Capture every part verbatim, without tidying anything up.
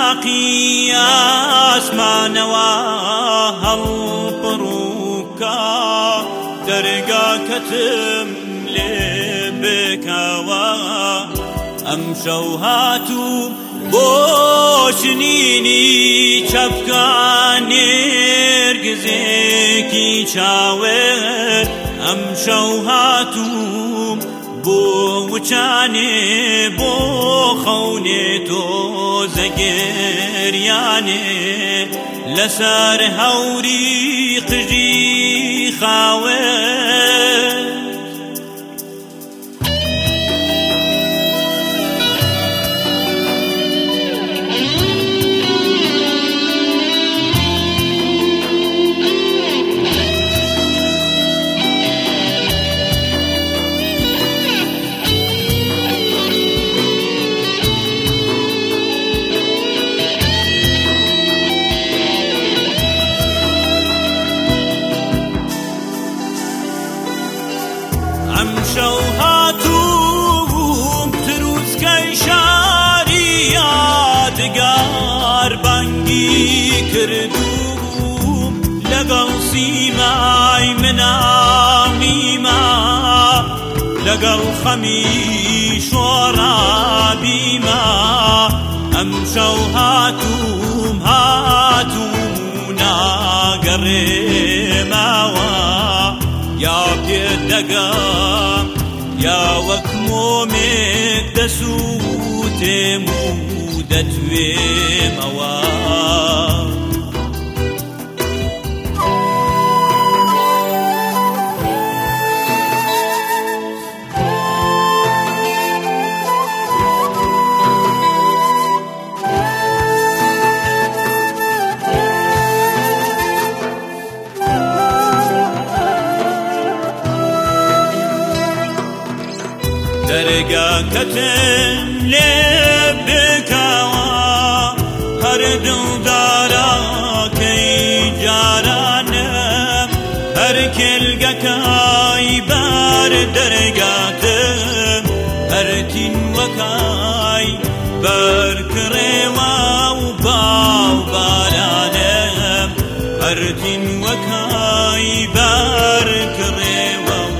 بتاقی ئاسمانەوە هەڵپڕووکە دەرگاکەتم لێ بکەوە ئەم شەو هاتوو بۆ شنینی چەپکان نێرگزێکی چاوێت ئەم شەو هاتوو بۆ وچانێ بۆ خەونێ تۆزە گێریانێ لەسەر هەوری قژی خاوێت ئەم شەو هاتووم تروسکەی شاری یادگار بانگی کردووم لەگەڵ سیمای مناڵیمە لەگەڵ خەمی شۆڕابیمە ئەم شەو هاتووم هاتووم ناگەڕێمەوە یا پێت دەگەم یا وەک مۆمێک دەسووتێم و دەتوێمەوە دەرگاکەتم لێ بکەوە هەر دڵدارەکەی جارانم هەر کێلگەکەی بەر دەرگاتم هەر تینوەکەی بەرکڕێوە و باو بارانم هەر تینوەکەی بەرکڕێوە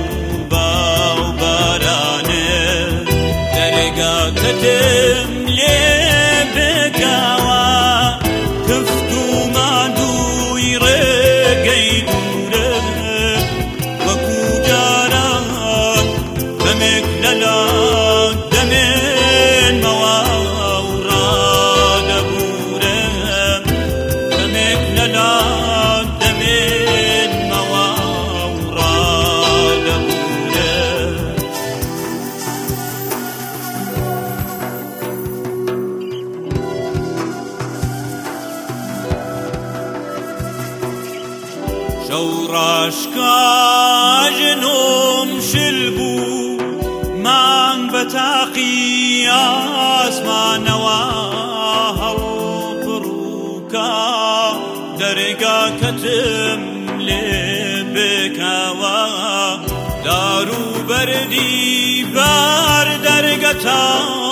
دەرگاکەتم لێ بکەوە کەفت و ماندووی ڕێگەی دوورە وەکوو جاران بەمێک لەلات دەمێنمەوە و ڕادەبورە بەمێک لەلات دەمێنمەوە و ڕادەبورە شەو ڕاشکا ژنۆم شل بوو مانگ بە تاقی ئاسمانەوە هەڵپڕووکە دەرگاکەتم لێ بکەوە دار و بەردی بەر دەرگەتە